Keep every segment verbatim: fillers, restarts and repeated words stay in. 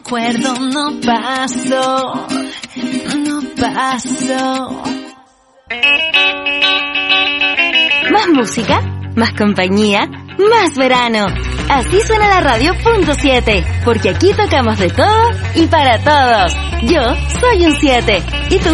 recuerdo no paso, no paso. Más música, más compañía, más verano. Así suena la radio punto siete, porque aquí tocamos de todo y para todos. Yo soy un siete. ¿Y tú?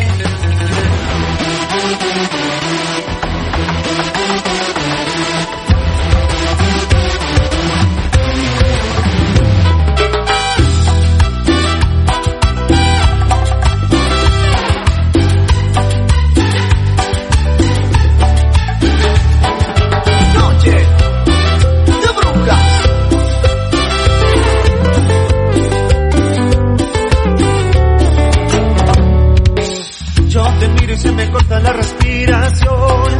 La respiración.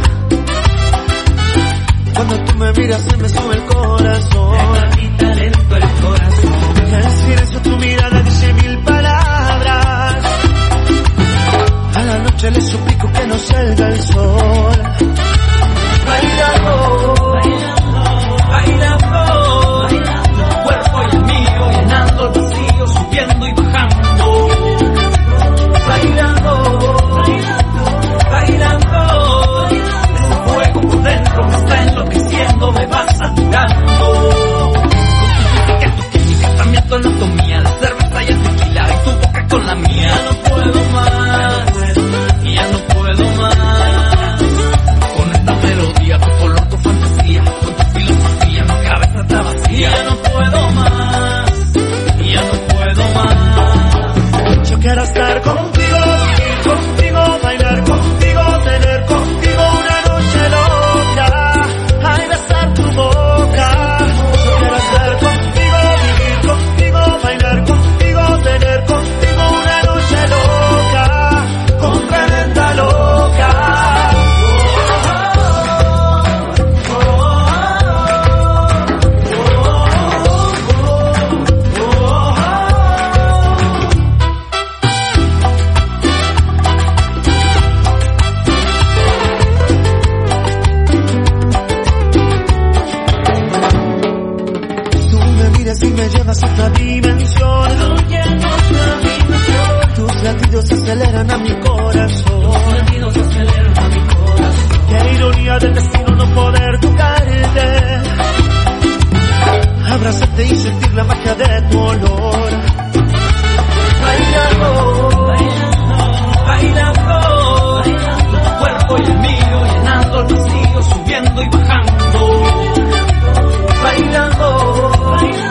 Cuando tú me miras se me sube el corazón. Te palpita lento el corazón. El silencio tu mirada dice mil palabras. A la noche le suplico que no salga el sol. Bailando, bailando, bailando, bailando. Tu cuerpo y el mío llenando el vacío, subiendo y bajando. Bailando, bailando, ese fuego por dentro me está enloqueciendo, me va saturando. Que tu química también tu anatomía, la cerveza y el tequila y tu boca con la mía. Ya no puedo más, ya no puedo más. Con esta melodía, tu color, tu fantasía, con tu filosofía, mi cabeza está vacía. Ya no puedo más, ya no puedo más. Yo quiero estar contigo, vivir contigo, bailar contigo, tener contigo una noche loca, ay, besar tu boca. Yo quiero estar contigo, vivir contigo, bailar contigo, tener contigo una noche loca, con tremenda loca. Y me llevas a otra dimensión. Tus latidos aceleran a mi corazón. Tus latidos aceleran a mi corazón. Qué ironía del destino no poder tocarte, abrazarte y sentir la magia de tu olor. Bailando, bailando, bailando, bailando. Tu cuerpo y el mío llenando el vacío, subiendo y